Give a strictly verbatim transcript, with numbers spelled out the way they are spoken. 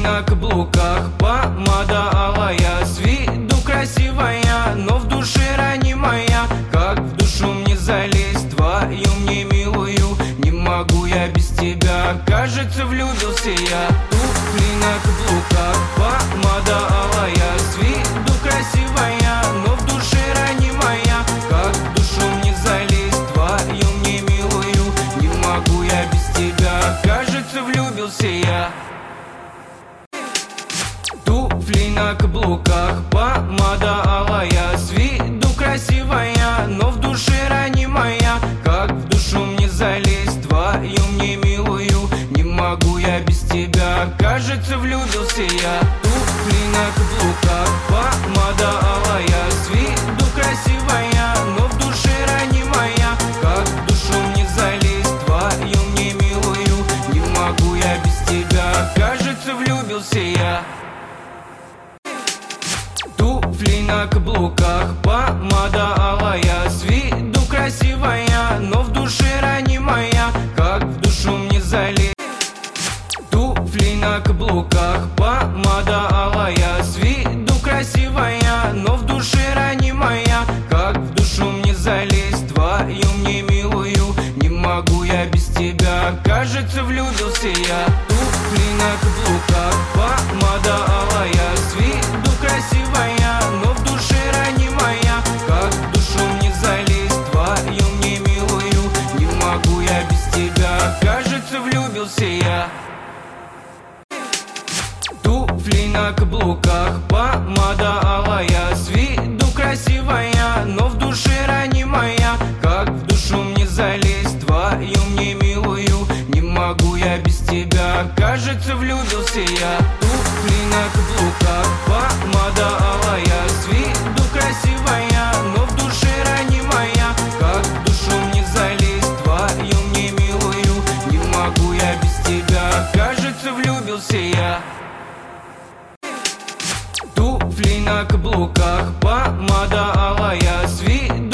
на каблуках, помада алая, с виду красивая, но в душе ранимая. Как в душу мне залезть, твою мне милую, не могу я без тебя, кажется, влюбился я. Туфли на каблуках, помада алая, с виду красивая, но в душе ранимая. Как в душу мне залезть, твою мне милую, не могу я без тебя, кажется, влюбился я. Туфли на каблуках, помада алая, с виду красивая, но в душе ранимая. Как в душу мне залезть, твою мне милую, не могу я без тебя, кажется, влюбился я. Туфли на каблуках, помада алая, с виду красивая, но в душе ранимая. Как в душу мне залезть, твою мне милую, не могу я без тебя, кажется, влюбился я. Туфли на каблуках, помада алая, с виду красивая, но в душе ранимая. Как в душу мне залезть. Туфли на каблуках, помада алая, с виду красивая, но в душе ранимая. Как в душу мне залезть, твою мне милую, не могу я без тебя, кажется, влюбился я. Туфли на каблуках, помада алая, с виду красивая, но в душе ранимая. Как в душу мне залезть, твою мне милую, не могу я без тебя, кажется, влюбился я. Туфли на каблуках, помада алая, с виду красивая, но в душе ранимая. Как в душу мне залезть, твою мне милую, не могу я без тебя, кажется, влюбился я. Туфли на каблуках, помада алая, с виду красивая, но в душе ранимая. Как в душу мне залезть, твою мне милую, не могу я без тебя, кажется, влюбился я. Туфли на каблуках, помада алая, с виду